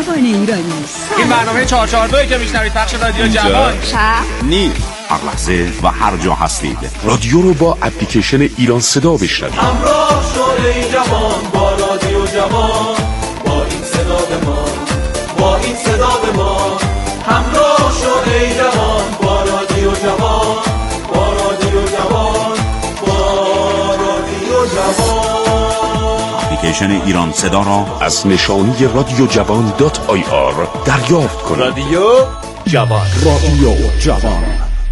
زبان ایرانی. این برنامه 442 که میشنوید پخش رادیو جوان نی هر لحظه و هر جا هستید رادیو رو با اپلیکیشن ایران صدا بشنوید. همراه شو ای جوان با رادیو جوان، با این صدا به ما، با این صدا به ما. همراه شو ای جوان با رادیو جوان، با رادیو جوان، با رادیو جوان. اپلیکیشن ایران صدا را از نشانی رادیو جوان .ir دریافت کنید. رادیو جوان، رادیو جوان.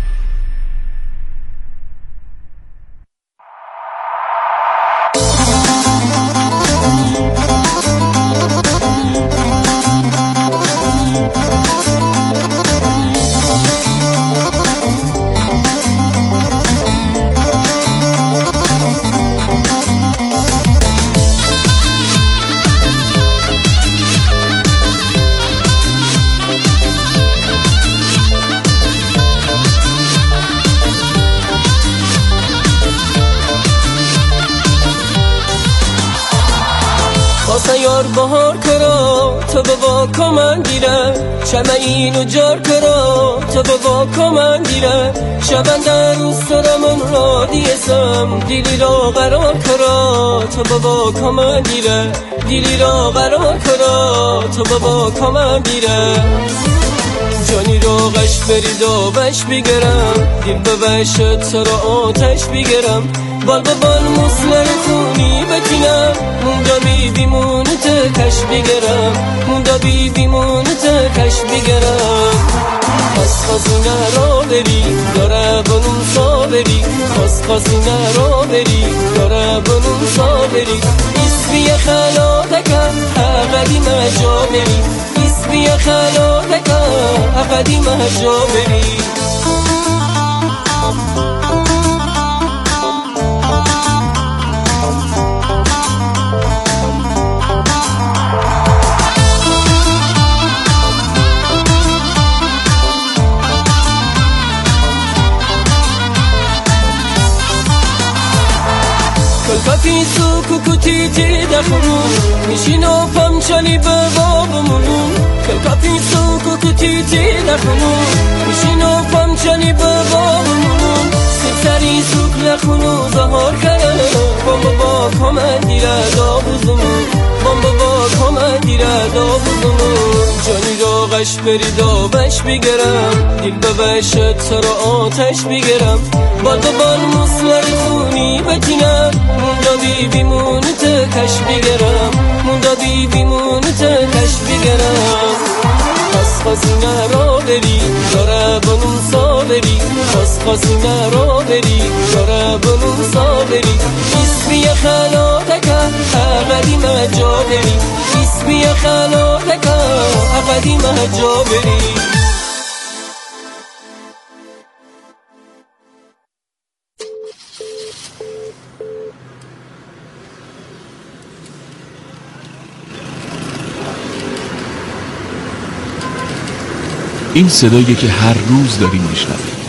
یار بهار کرا تو بابا کمان دیره شما اینو جار کرا تو بابا کمان دیره شبن در سرمون را دیسم دیلی را قرار کرا تو بابا کمان دیره دیلی را قرار کرا تو بابا کمان دیره جانی رو غش برید و بش بگرم دل به بشت سر آتش بگرم بال به بال مسلر خونی بکنم موندا بی بیمونت کش بگرم موندا بی بیمونت کش بگرم خاص خاصی نرا بری داره بنون صابری خاص خاصی نرا بری داره بنون صابری اسمی خلا دکم اقدی مجا بری اسمی خلا دکم اقدی مجا بری کلکاتی سو کوکوتی تی دخونون میشینو پمچالی به بابمونون کلکاتی سو کوکوتی تی دخونون میشینو پمچالی به بابمونون سری سوک لخونو زهار کرده بام بابا کمندیره دابوزمون بام بابا کمندیره دابوزمون جانی را غش برید و بش بگرم دل به بشت سر آتش بگرم بال به بال مسلر خونی بتینم موندا بی بیمونت کش بگرم موندا بی بیمونت کش بگرم خاص خاصی نرا بری داره بنون صابری خاص خاصی نرا بری داره بنون صابری اسمی خلا دکم اقدی مجا بری اسمی خلا دکم اقدی مجا بری این صدایی که هر روز داریم میشنویم.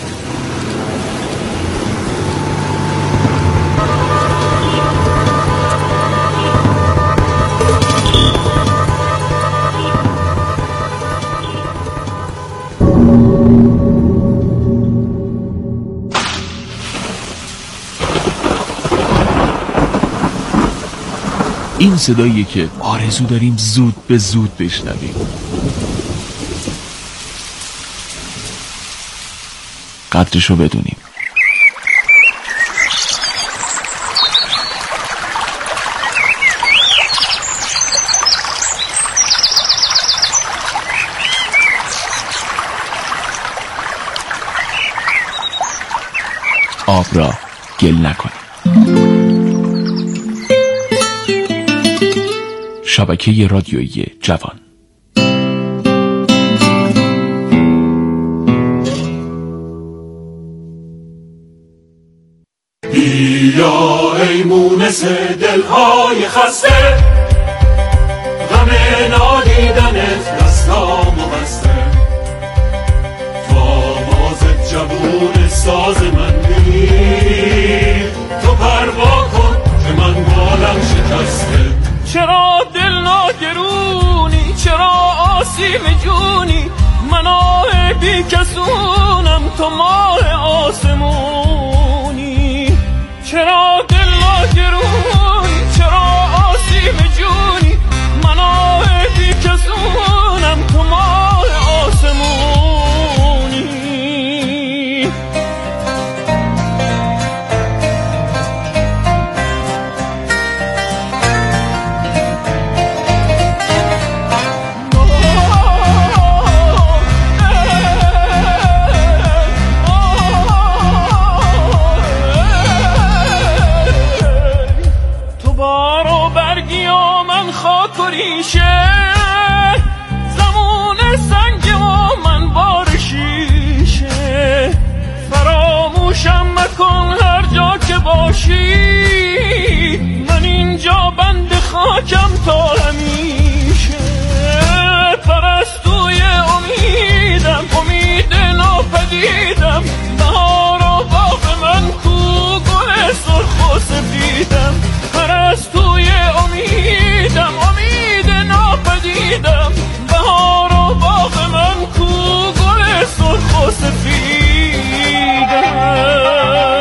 این صدایی که آرزو داریم زود به زود بشنویم. قدرشو بدونیم. آب را گل نکنیم. شبکه رادیویی جوان. بیا ای مونس دلهای خسته، غم نادیدنت دستامو بسته، تو آواز جوون ساز من بیر، تو پروا کن که من بالم شکسته. چرا دل ناگرونی، چرا آسیم جونی من آه بی کسونم تو ماه آسمونی چرا دل لاجرونی چرا آسیم جونی من آه بی کسونم تو ماه آسمونی خاک و ریشه زمون سنگ و من بار شیشه فراموشم مکن هر جا که باشی من اینجا بند خاکم تا همیشه پرستوی امیدم امید ناپدیدم بهار و باغ من کو گل سرخ و سفیدم پرستوی امیدم امید ناپدیدم بهار و باغ من کو گل سرخ و سفیدم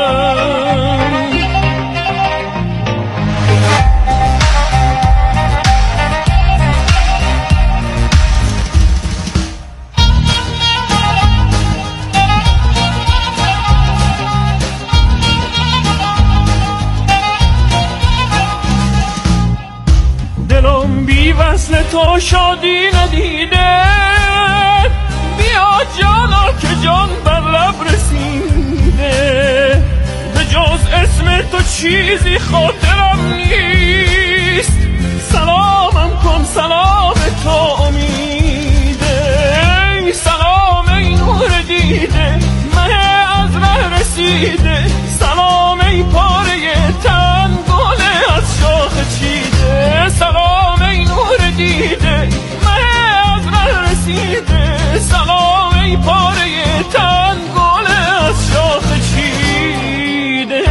دلم بی وصل تو شادی ندیده بیا جانا که جان بر لب رسیده به جز اسم تو چیزی خاطرم نیست سلامم کن سلام تو امیده سلام ای نور دیده مه از ره رسیده سلام ای پاره تن گل از شاخ چیده سلام ای نور دیده مه از ره رسیده سلام ای پاره تن گل از شاخ چیده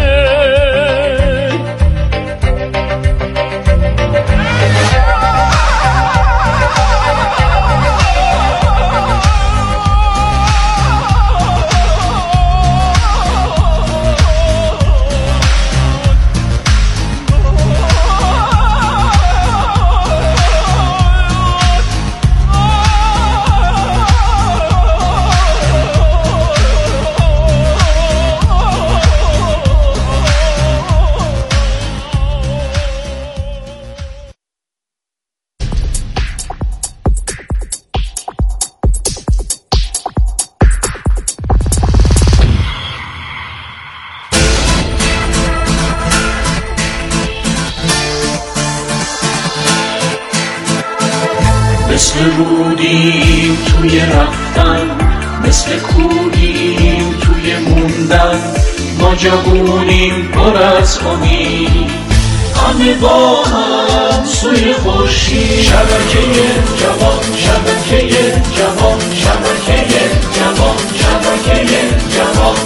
مثل رودیم توی رفتن مثل کودیم توی موندن ما جوونیم پر از امید همه با هم سوی خورشید شبکه جوان شبکه جوان شبکه جوان شبکه جوان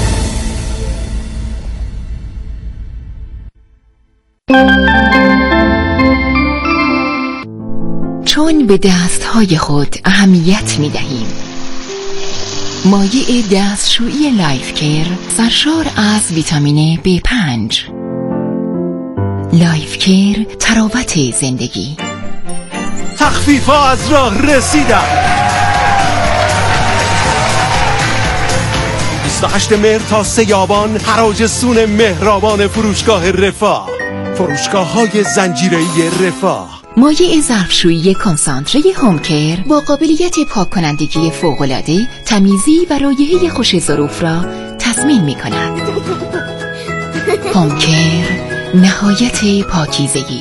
چون به دستهای خود اهمیت می دهیم مایع دستشویی لایف کیر سرشار از ویتامین B5 لایف کیر تراوت زندگی تخفیف‌ها از راه رسیدن 28 مهر تا 3 آبان حراج سون مهربان فروشگاه رفاه فروشگاه‌های زنجیره‌ای رفاه مایع ظرفشویی کنسانتره هومکر با قابلیت پاک کنندگی فوق‌العاده تمیزی و رایحه خوش ظروف را تضمین می‌کند. هومکر نهایت پاکیزگی.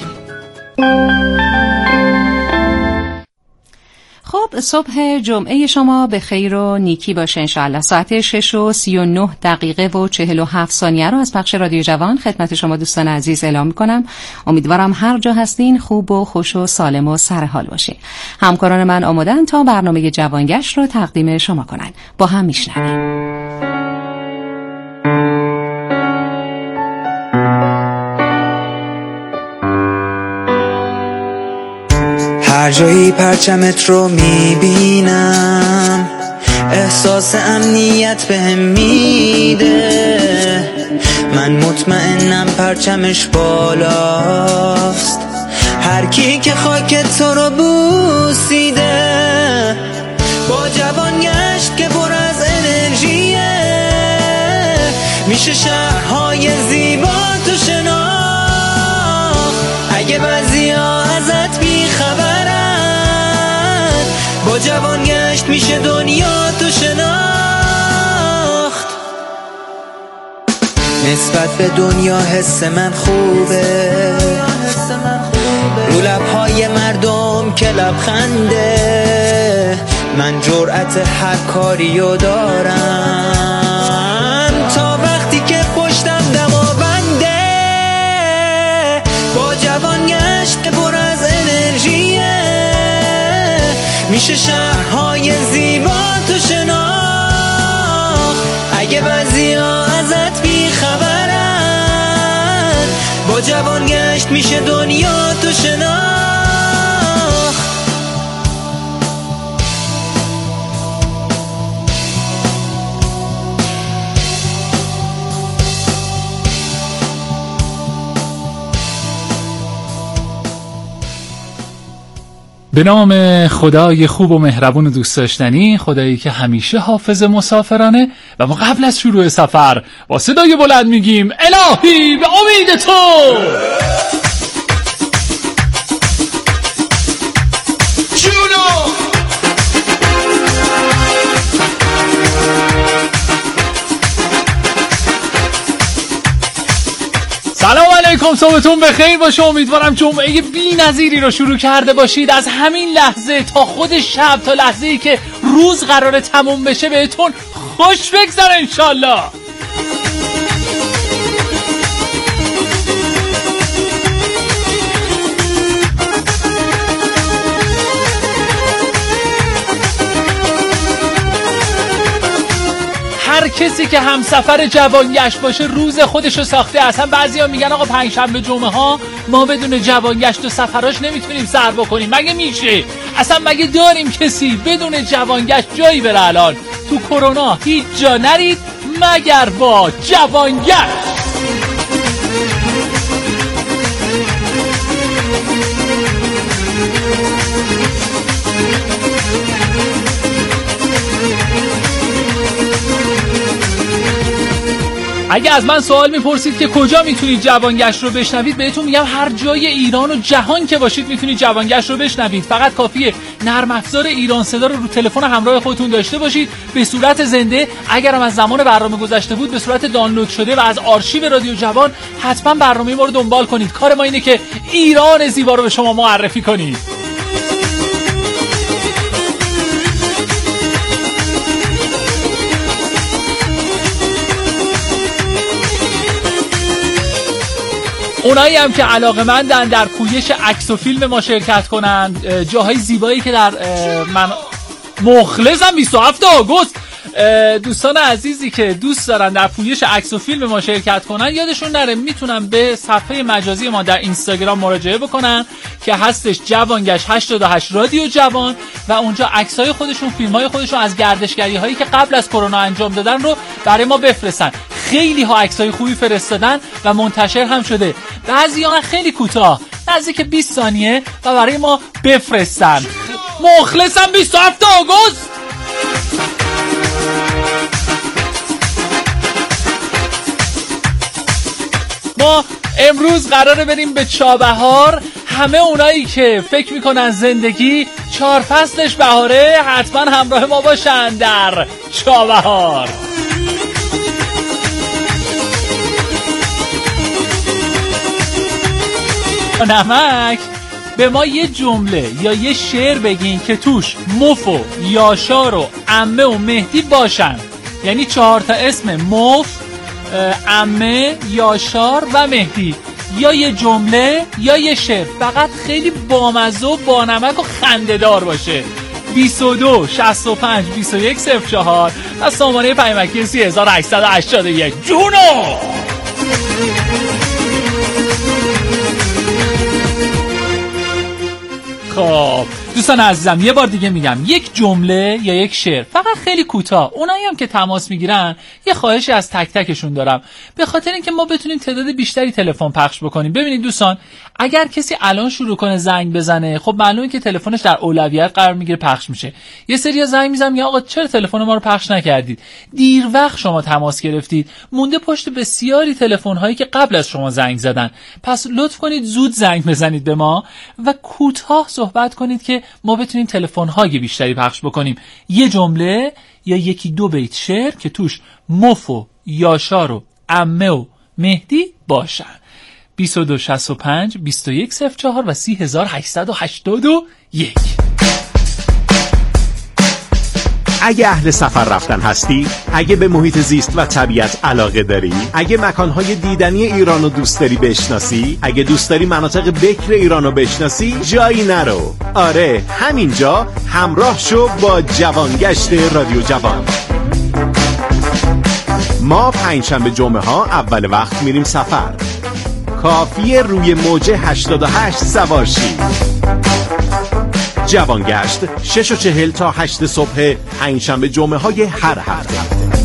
خب صبح جمعه شما به خیر و نیکی باشه انشاءالله. ساعت 6:39 و 47 ثانیه رو از پخش رادیو جوان خدمت شما دوستان عزیز اعلام می‌کنم. امیدوارم هر جا هستین خوب و خوش و سالم و سرحال باشین. همکاران من آمادن تا برنامه جوانگشت رو تقدیم شما کنن. با هم میشنویم. هر جایی پرچمت رو میبینم احساس امنیت بهم میده. من مطمئنم پرچمش بالاست، هر کی که خاک تو رو بوسیده. با جوانگشت که پر از انرژیه، میشه شهرهای زیبا تو شناخت. اگه بعضیا ازت بیخبرن، با جوانگشت میشه دنیا تو شناخت. نسبت به دنیا حس من خوبه، رو لبهای مردم که لبخنده. من جرأت هر کاریو دارم تا وقتی که پشتم دماونده. با جوانگشت که پر از انرژیه، میشه شهرهای زیبا تو شناخت. اگه بعضیا ازت بیخبرن، با جوانگشت میشه دنیا تو شناخت. به نام خدای خوب و مهربون و دوست داشتنی، خدایی که همیشه حافظ مسافرانه، و ما قبل از شروع سفر با صدای بلند میگیم الهی به امید تو. سلام علیکم، صبحتون بخیر باشه. امیدوارم جمعه بی‌نظیری رو شروع کرده باشید. از همین لحظه تا خود شب، تا لحظه‌ای که روز قراره تموم بشه، بهتون خوش بگذره انشالله. هر کسی که همسفر جوانگشت باشه روز خودشو ساخته. اصلا بعضیا میگن آقا پنجشنبه جمعه ها ما بدون جوانگشت و سفراش نمیتونیم سر بکنیم. مگه میشه؟ اصلا مگه داریم کسی بدون جوانگشت جایی بره؟ الان تو کرونا هیچ جا نرید مگر با جوانگشت. اگه از من سوال میپرسید که کجا میتونید جوانگشت رو بشنوید، بهتون میگم هر جای ایران و جهان که باشید میتونید جوانگشت رو بشنوید. فقط کافیه نرم افزار ایران صدا رو تلفن همراه خودتون داشته باشید، به صورت زنده. اگرم از زمان برنامه گذشته بود به صورت دانلود شده و از آرشیو رادیو جوان، حتما برنامه ما رو دنبال کنید. کار ما اینه که ایران زیبا رو به شما معرفی کنید. اونایی هم که علاقه‌مندن در پویش عکس و فیلم ما شرکت کنن، جاهای زیبایی که در من مخلصم 27 آگوست، دوستان عزیزی که دوست دارن در پویش عکس و فیلم ما شرکت کنن، یادشون نره میتونن به صفحه مجازی ما در اینستاگرام مراجعه بکنن که هستش جوانگشت 88 رادیو جوان، و اونجا عکسای خودشون، فیلمای خودشون از گردشگری هایی که قبل از کرونا انجام دادن رو برای ما بفرستن. خیلی ها عکسای خوبی فرستادن و منتشر هم شده. بعضی‌ها خیلی کوتاه، نزدیک 20 ثانیه، و برای ما بفرستن. مخلصم 27 آگوست. ما امروز قراره بریم به چابهار. همه اونایی که فکر میکنن زندگی 4 فصلش بهاره، حتما همراه ما باشن در چابهار. نمک به ما یه جمله یا یه شعر بگین که توش مف و یاشار و عمه و مهدی باشن. یعنی 4 تا اسم: مف، عمه، یاشار و مهدی. یا یه جمله یا یه شعر، فقط خیلی بامزه و بانمک و خنده‌دار باشه. 22 65 21 04 و سامانه پیامکی 3881. جونو خب دوستان عزیزم یه بار دیگه میگم، یک جمله یا یک شعر فقط خیلی کوتاه. اونایی هم که تماس میگیرن یه خواهشی از تک تکشون دارم، به خاطر اینکه ما بتونیم تعداد بیشتری تلفن پخش بکنیم. ببینید دوستان، اگر کسی الان شروع کنه زنگ بزنه، خب معلومه که تلفنش در اولویت قرار میگیره، پخش میشه. یه سری زنگ میزنن یا آقا چرا تلفن ما رو پخش نکردید؟ دیر وقت شما تماس گرفتید، مونده پشت بسیاری تلفن هایی که قبل از شما زنگ زدن. پس لطف کنید زود زنگ بزنید به ما و کوتاه صحبت کنید که ما بتونیم تلفن های بیشتری پخش بکنیم. یه جمله یا یکی دو بیت شعر که توش مف و یاشار و عمه و مهدی باشن. 2265 2104 و 3881. اگه اهل سفر رفتن هستی، اگه به محیط زیست و طبیعت علاقه داری، اگه مکانهای دیدنی ایرانو دوست داری بشناسی، اگه دوست داری مناطق بکر ایرانو بشناسی، جایی نرو. آره همینجا همراه شو با جوانگشت رادیو جوان. ما پنجشنبه جمعه ها اول وقت میریم سفر. کافیه روی موجه 88 سوار شی. جوانگشت 6:40 تا 8 صبح پنجشنبه جمعه های هر هفته.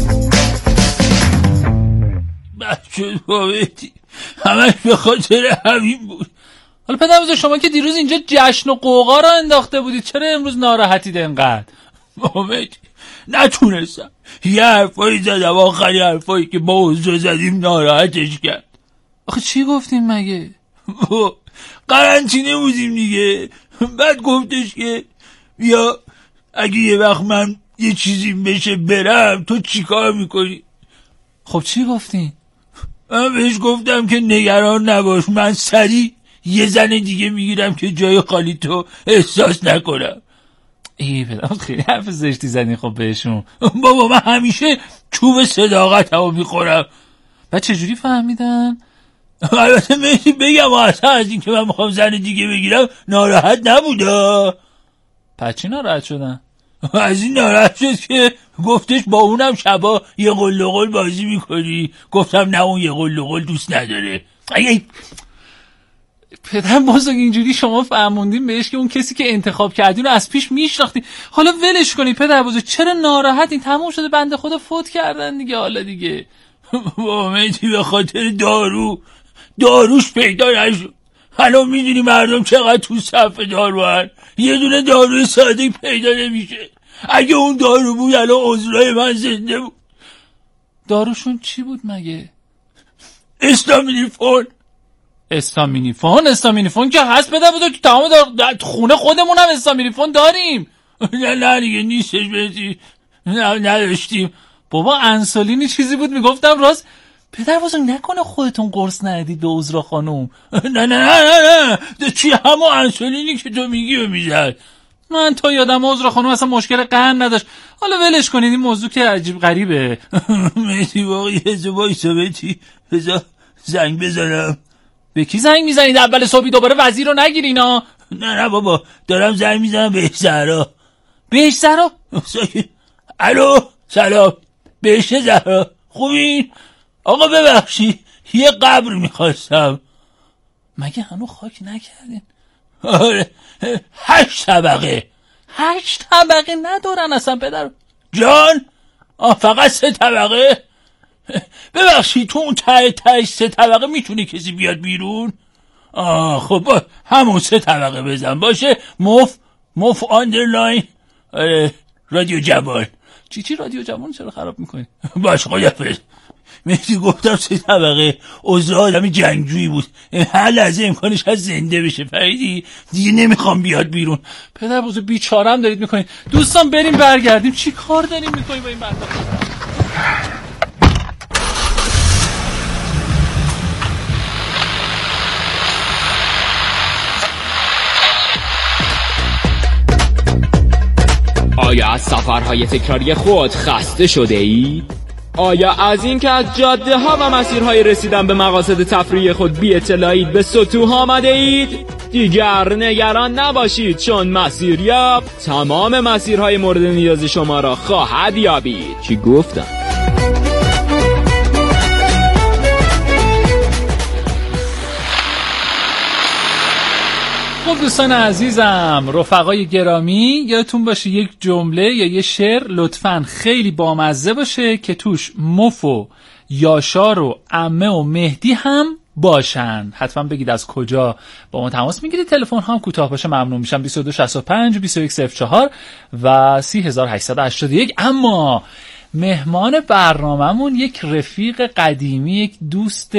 بچه بابتی همش به خاطر همین بود. حالا پدربزرگ شما که دیروز اینجا جشن و قوقا را انداخته بودید، چرا امروز ناراحتید انقدر؟ بابتی نتونستم، یه حرفایی زدم، آخری حرفایی که با حضور زدیم ناراحتش کرد. آخه چی گفتیم مگه؟ قرنطینه بودیم دیگه. بعد گفتش که بیا اگه یه وقت من یه چیزی بشه برم تو چی کار میکنی؟ خب چی گفتین؟ من بهش گفتم که نگران نباش، من سریع یه زن دیگه میگیرم که جای خالی تو احساس نکنم. ای بدم خیلی حرف زشتی زدین خب بهشون. بابا من همیشه چوب صداقت هم میخورم. بعد چجوری فهمیدن؟ البته میشی بگم اصلا از این که من میخوام زن دیگه بگیرم ناراحت نبوده. پس چی ناراحت شدن؟ از این ناراحت شد که گفتش با اونم شبا یه قل و قل بازی میکنی. گفتم نه اون یه قل و قل دوست نداره. پدر بزرگ اینجوری شما فهموندین بهش که اون کسی که انتخاب کردین رو از پیش میشناختین. حالا ولش کنید پدر بزرگ، چرا ناراحتین؟ تموم شده، بنده خدا فوت کردن دیگه. حالا دیگه با میتی به خاطر داروش پیدا نشد. الان میدونی مردم چقدر تو صف دارو هن. یه دونه داروی ساده پیدا نمیشه. اگه اون دارو بود الان عضلای من زنده بود. داروشون چی بود مگه؟ استامینیفون که هست پدر بزرگ، تو تمام خونه خودمون هم استامینیفون داریم. نه دیگه نیستش بیتی. نداشتیم. بابا انسولینی چیزی بود میگفتم راست. پدر بزرگ نکنه خودتون قرص ندید به عذرا خانوم. نه چی همون انسولینی که تو میگی رو میزد. من تا یادم عذرا خانوم اصلا مشکل قند نداشت. حالا ولش کنید، این موضوع که عجیب غریبه. میتی واقعی وایسا بیتی بذار زنگ بزنم. به کی زنگ میزنید اول صبحی؟ دوباره وزیر رو نگیرینا. نه بابا دارم زنگ میزنم بهش زهرا. الو سلام بهش زهرا، خوبین؟ آقا ببخشی یه قبر میخواستم. مگه هنو خاک نکردین؟ آره 8 طبقه. 8 طبقه ندارن اصلا پدر جان. فقط 3 طبقه. ببخشی تو اون ته 3 طبقه میتونه کسی بیاد بیرون؟ خب همون 3 طبقه بزن باشه. مف آندرلاین رادیو جوان. چی رادیو جوان چرا خراب میکنی؟ باش خدافظ. مهدی گفتم 3 طبقه. اوضاع آدمی جنگجویی بود، هر لحظه امکانش هست زنده بشه. فریدی دیگه نمیخوام بیاد بیرون. پدر بزرگ بیچاره‌ام دارید میکنید. دوستان بریم برگردیم. چی کار داریم میکنیم با این بنده؟ آیا از سفرهای تکراری خود خسته شده اید؟ آیا از این که از جاده ها و مسیرهای رسیدن به مقاصد تفریحی خود بی اطلاعید به سطوح آمده اید؟ دیگر نگران نباشید، چون مسیریاب تمام مسیرهای مورد نیاز شما را خواهد یابید. چی گفتم؟ خب خب دوستان عزیزم، رفقای گرامی، یادتون باشه یک جمله یا یه شعر لطفاً خیلی بامزه باشه که توش مف و یاشار و عمه و مهدی هم باشن. حتما بگید از کجا با ما تماس میگیرید. تلفن هم کوتاه باشه ممنون میشم. 2265 2104 و 3881. اما مهمان برنامه‌مون یک رفیق قدیمی، یک دوست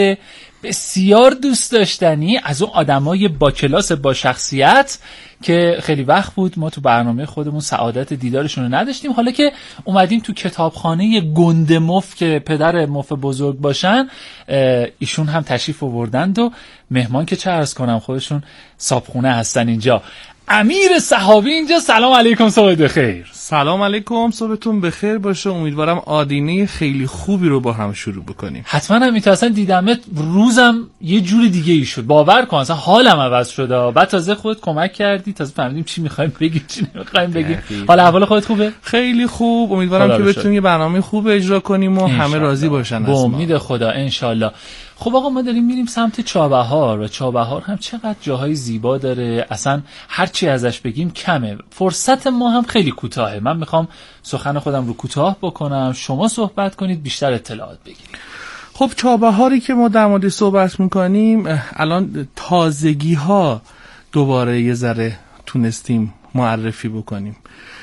بسیار دوست داشتنی از اون آدمای با کلاس با شخصیت که خیلی وقت بود ما تو برنامه خودمون سعادت دیدارشون رو نداشتیم. حالا که اومدیم تو کتابخانه گنده مف که پدر مف بزرگ باشن، ایشون هم تشریف آوردند و مهمان که چه عرض کنم خودشون صابخونه هستن اینجا. امیر صحابی اینجا. سلام علیکم، صبح بخیر. سلام علیکم، صبحتون بخیر باشه. امیدوارم آدینه خیلی خوبی رو با هم شروع بکنیم. حتما هم اصلا دیدمت روزم یه جور دیگه ای شد، باور کن اصلا حالم عوض شده. بعد تازه خودت کمک کردی، تازه فهمیدیم چی می‌خوایم بگیم چی نمی‌خوایم بگیم. حالا احوال خودت خوبه؟ خیلی خوب. امیدوارم که بتونیم یه برنامه خوب اجرا کنیم و همه راضی باشن از ما. با امید خدا ان شاءالله. خب آقا ما داریم میریم سمت چابهار و چابهار هم چقدر جاهای زیبا داره، اصلا هر چی ازش بگیم کمه. فرصت ما هم خیلی کوتاهه. من میخوام سخن خودم رو کوتاه بکنم، شما صحبت کنید، بیشتر اطلاعات بگیرید. خب چابهاری که ما در مورد صحبت میکنیم الان تازگی ها دوباره یه ذره تونستیم معرفی بکنیم.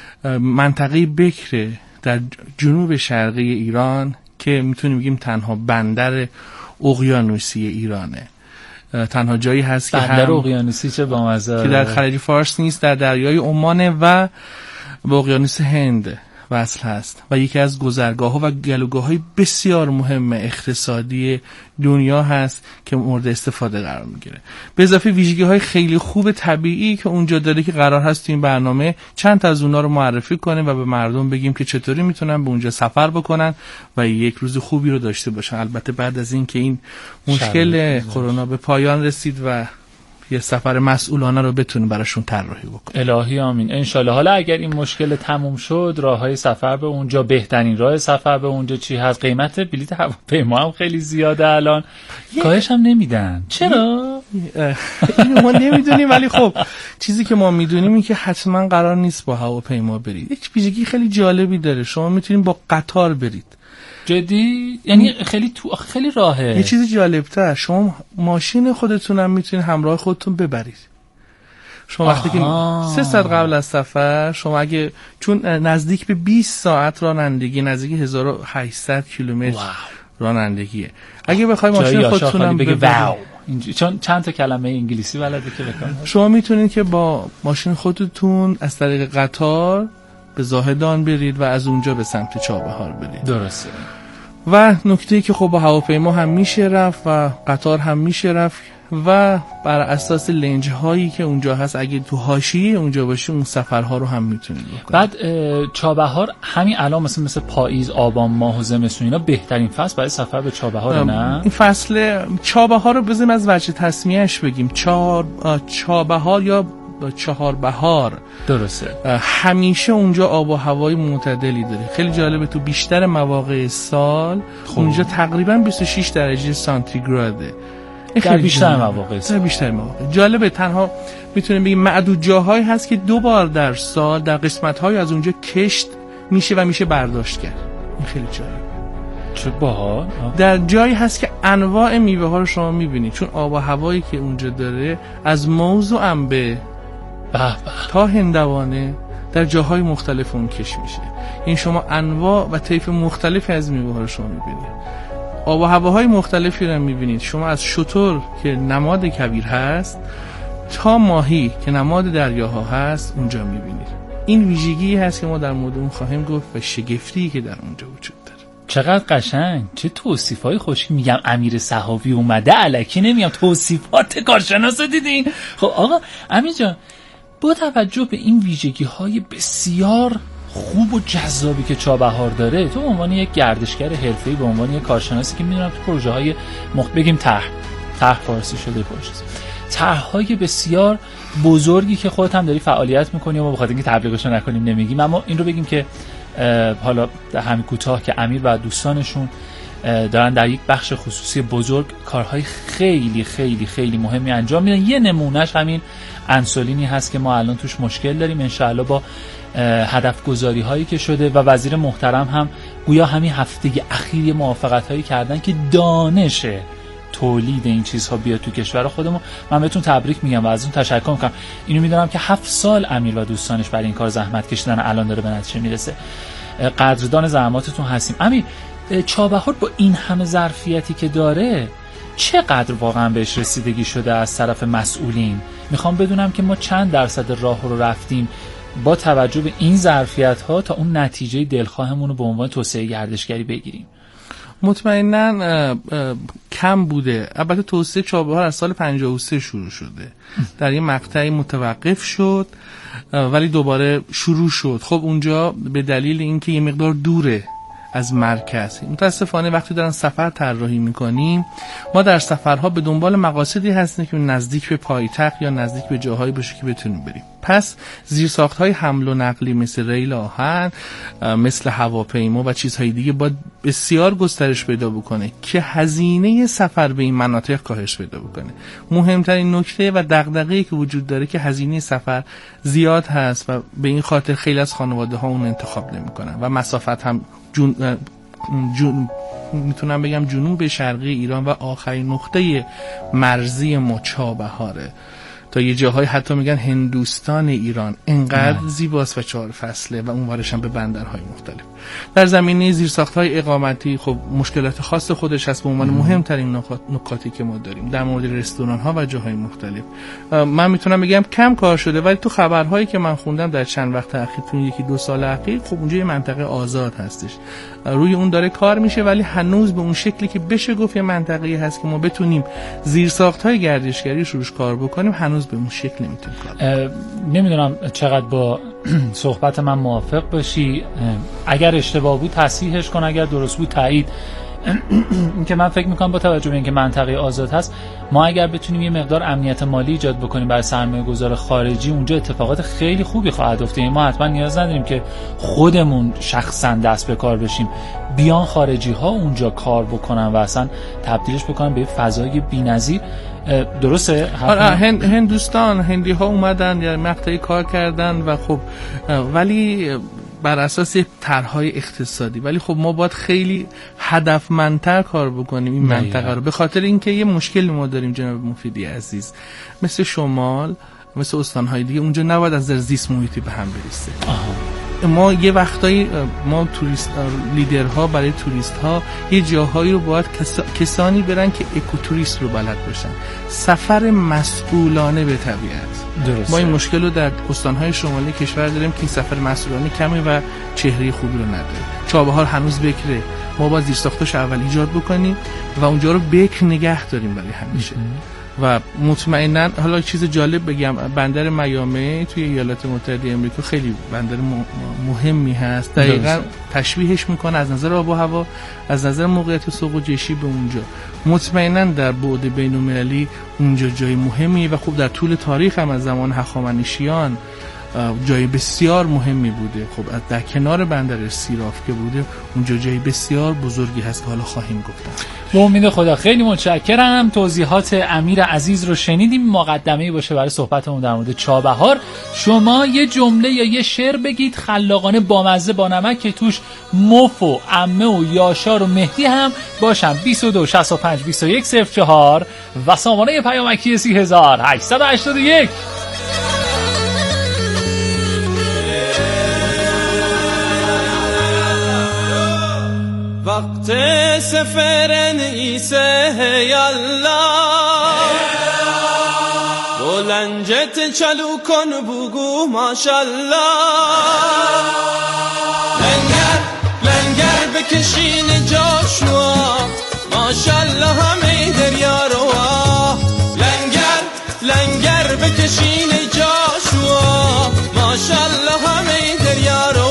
منطقه بکر در جنوب شرقی ایران که میتونیم بگیم تنها بندر اقیانوسی ایرانه، تنها جایی هست که بندر اقیانوسی چه بامزه که در خلیج فارس نیست، در دریای عمانه و به اقیانوس هند وصل هست و یکی از گذرگاه‌ها و گلوگاه‌های بسیار مهم اقتصادی دنیا هست که مورد استفاده قرار میگیره. به اضافه ویژگی‌های خیلی خوب طبیعی که اونجا داره که قرار هست تو این برنامه چند تا از اونها رو معرفی کنیم و به مردم بگیم که چطوری میتونن به اونجا سفر بکنن و یک روز خوبی رو داشته باشن. البته بعد از این که این مشکل کرونا به پایان رسید و یه سفر مسئولانه رو بتونیم براشون طراحی بکنیم. الهی آمین انشالله. حالا اگر این مشکل تموم شد، راههای سفر به اونجا، بهترین راه سفر به اونجا چی هست؟ قیمت بلیط هواپیما هم خیلی زیاده الان، کاهش هم نمیدن. چرا؟ این ما نمیدونیم، ولی خب چیزی که ما میدونیم این که حتما قرار نیست با هواپیما برید. یک ویژگی خیلی جالبی داره، شما میتونید با قطار برید. جدی؟ یعنی خیلی راهه. یه چیزی جالبتر، شما ماشین خودتون هم میتونید همراه خودتون ببرید. شما وقتی که 3 ساعت قبل از سفر، شما اگه چون نزدیک به 20 ساعت رانندگی، نزدیک 1800 کیلومتر رانندگیه، اگه بخوای ماشین خودتون هم ببرید، چون چند تا کلمه انگلیسی بلده که بکنم، شما میتونید که با ماشین خودتون از طریق قطار به زاهدان برید و از اونجا به سمت چابهار برید. درسته. و نکته‌ای که خب با هواپیما هم میشه رفت و قطار هم میشه رفت و بر اساس لنج هایی که اونجا هست اگه تو حاشیه اونجا باشی اون سفرها رو هم میتونید بکنید. بعد چابهار همین الان مثل پاییز، آبان ماه و زمستون اینا بهترین فصل برای سفر به چابهار نه؟ این فصل چابهار رو بزنیم از وجه تسمیهش بگیم چابهار یا چهار بهار. درسته. همیشه اونجا آب و هوای معتدلی داره. خیلی جالبه، تو بیشتر مواقع سال اونجا تقریبا 26 درجه سانتیگراده. در بیشتر مواقع در بیشتر مواقع. جالبه، تنها میتونیم بگیم معدود جاهایی هست که 2 بار در سال در قسمت‌های از اونجا کشت میشه و میشه برداشت کرد. این خیلی جالبه. چه باحال. در جایی هست که انواع میوه ها رو شما میبینید، چون آب و هوایی که اونجا داره از موز و انبه تا هندوانه در جاهای مختلف اون کش میشه. این شما انواع و طیف مختلفی از میوه ها رو شما میبینید. آب و هواهای مختلفی رو میبینید. شما از شتر که نماد کویر هست تا ماهی که نماد دریاها هست اونجا میبینید. این ویژگی هست که ما در مورد اون خواهیم گفت و شگفتی که در اونجا وجود داره. چقدر قشنگ، چه توصیفای خوشی. میگم امیر صحابی اومده، الکی نمیگم، توصیفات کارشناس دیدین. خب آقا امیر جان، با توجه به این ویژگی‌های بسیار خوب و جذابی که چابهار داره، تو به عنوان یک گردشگر حرفه‌ای، به عنوان یک کارشناسی که میدونم تو پروژه‌های بگیم طرح فارسی شده باشه، طرح‌های بسیار بزرگی که خودت هم داری فعالیت می‌کنی و ما بخاطر اینکه تبلیغشو نکنیم نمیگیم، اما این رو بگیم که حالا همین کوتاه که امیر و دوستانشون دارن در یک بخش خصوصی بزرگ کارهای خیلی خیلی خیلی مهمی انجام میدن. یه نمونهش همین انسولینی هست که ما الان توش مشکل داریم. انشاءالله با هدف گذاری هایی که شده و وزیر محترم هم گویا همین هفته اخیر موافقت هایی کردن که دانش تولید این چیزها بیاد تو کشور خودمون. من بهتون تبریک میگم و از اون تشکر میکنم. اینو میدونم که 7 سال امیر و دوستانش برای این کار زحمت کشیدن، الان داره به نتیجه میرسه. قدردان زحماتتون هستیم. امیر، چابهار با این همه ظرفیتی که داره چقدر واقعا بهش رسیدگی شده از طرف مسئولین؟ میخوام بدونم که ما چند درصد راه رو رفتیم با توجه به این ظرفیت ها تا اون نتیجه دلخواهمون رو به عنوان توسعه گردشگری بگیریم. مطمئناً کم بوده. البته توسعه چابهار از سال 53 شروع شده، در یه مقطعی متوقف شد ولی دوباره شروع شد. خب اونجا به دلیل اینکه یه مقدار دوره از مرکز، متاسفانه وقتی دارن سفر طراحی میکنیم ما در سفرها به دنبال مقاصدی هستیم که نزدیک به پایتخت یا نزدیک به جاهایی باشه که بتونیم بریم. پس زیرساخت‌های حمل و نقلی مثل ریل آهن، مثل هواپیما و چیزهای دیگه باید بسیار گسترش پیدا بکنه که هزینه سفر به این مناطق کاهش پیدا بکنه. مهمترین نکته و دغدغه‌ای که وجود داره که هزینه سفر زیاد هست و به این خاطر خیلی از خانواده‌ها اون انتخاب نمی‌کنن و مسافت هم میتونم بگم جنوب شرقی ایران و آخرین نقطه مرزی ما چابهاره. تا یه جاهای حتی میگن هندوستان ایران انقدر زیباست و 4 فصله و اونورش هم به بندرهای مختلف. در زمینه زیرساخت‌های اقامتی خب مشکلات خاص خودش هست به عنوان مهمترین نکاتی که ما داریم. در مورد رستوران‌ها و جاهای مختلف من میتونم بگم کم کار شده، ولی تو خبرهایی که من خوندم در چند وقت اخیر، تو 1-2 سال اخیر، خب اونجا یه منطقه آزاد هستش، روی اون داره کار میشه، ولی هنوز به اون شکلی که بشه گفت یه منطقه‌ای هست که ما بتونیم زیرساخت‌های گردشگری روش کار بکنیم، هنوز به اون شکل نمیتونیم کار. نمیدونم چقدر با صحبت من موافق باشی. اگر اشتباه بود تصحیحش کن، اگر درست بود تایید. که من فکر میکنم با توجه به اینکه منطقه آزاد هست، ما اگر بتونیم یه مقدار امنیت مالی ایجاد بکنیم برای سرمایه‌گذار خارجی، اونجا اتفاقات خیلی خوبی خواهد افتاد. ما حتما نیاز نداریم که خودمون شخصا دست به کار بشیم، بیان خارجی ها اونجا کار بکنن و اصلا تبدیلش بکنن به فضای بی‌نظیر. درسته؟ هندوستان هندی ها اومدن یا مقطعی کار کردن و خب ولی بر اساس طرح‌های اقتصادی، ولی خب ما باید خیلی هدفمندتر کار بکنیم این منطقه رو، به خاطر اینکه یه مشکلی ما داریم جناب مفیدی عزیز، مثل شمال، مثل استان‌های دیگه، اونجا نباید از نظر زیست محیطی به هم برسه. ما یه وقتایی ما توریست لیدرها برای توریست ها یه جاهایی رو باید کسانی برن که اکوتوریست رو بلد باشن، سفر مسئولانه به طبیعت. درسته. ما این مشکل رو در استانهای شمالی کشور داریم که این سفر مسئولانه کمی و چهره خوبی رو نداره. چابهار هنوز بکره، ما باید زیرساختش اول ایجاد بکنیم و اونجا رو بکر نگه داریم برای همیشه. و مطمئنا حالا چیز جالب بگم، بندر میامی توی ایالات متحده آمریکا خیلی بندر مهمی هست، دقیقاً تشبیهش میکنه از نظر آب و هوا، از نظر موقعیت سوق و جشی به اونجا. مطمئنا در بعد بین‌المللی اونجا جای مهمی و خوب در طول تاریخ هم از زمان هخامنشیان جای بسیار مهمی بوده. خب در کنار بندر سیراف که بوده، اونجا جای بسیار بزرگی هست که حالا خواهیم گفتم. به امید خدا. خیلی متشکرم. توضیحات امیر عزیز رو شنیدیم. مقدمه‌ای باشه برای صحبتمون در مورد چابهار. شما یه جمله یا یه شعر بگید خلاقانه بامزه با نمک که توش مف و عمه و یاشار و مهدی هم باشن. 22 65 21 04 و سامانه پیامکی 3881. وقت سفر نیسه یالله بلنجت چلو کن بگو ماشالله لنگر بکشین جاشوا ماشالله همه دریا رو لنگر بکشین جاشوا ماشالله همه دریا رو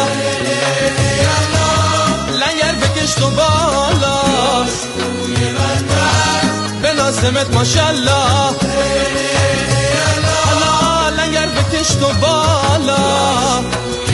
تو بالاست به لازمت ماشالله لنگر بکش تو بالا